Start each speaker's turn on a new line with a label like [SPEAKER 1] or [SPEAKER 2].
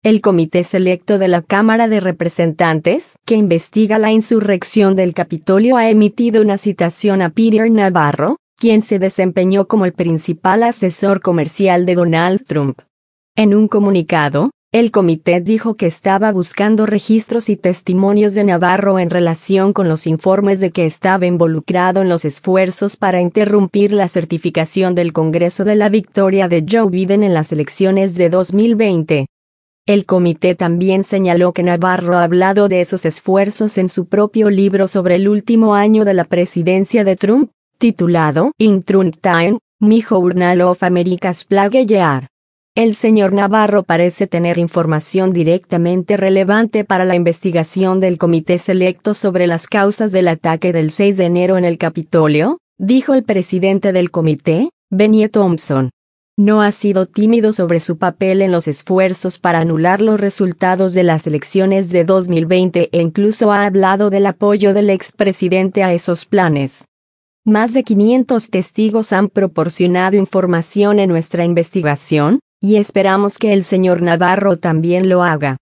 [SPEAKER 1] El Comité Selecto de la Cámara de Representantes, que investiga la insurrección del Capitolio, ha emitido una citación a Peter Navarro, quien se desempeñó como el principal asesor comercial de Donald Trump. En un comunicado, el comité dijo que estaba buscando registros y testimonios de Navarro en relación con los informes de que estaba involucrado en los esfuerzos para interrumpir la certificación del Congreso de la victoria de Joe Biden en las elecciones de 2020. El comité también señaló que Navarro ha hablado de esos esfuerzos en su propio libro sobre el último año de la presidencia de Trump, titulado In Trump Time, My Journal of America's Plague Year. El señor Navarro parece tener información directamente relevante para la investigación del comité selecto sobre las causas del ataque del 6 de enero en el Capitolio, dijo el presidente del comité, Bennie Thompson. No ha sido tímido sobre su papel en los esfuerzos para anular los resultados de las elecciones de 2020 e incluso ha hablado del apoyo del expresidente a esos planes. Más de 500 testigos han proporcionado información en nuestra investigación, y esperamos que el señor Navarro también lo haga.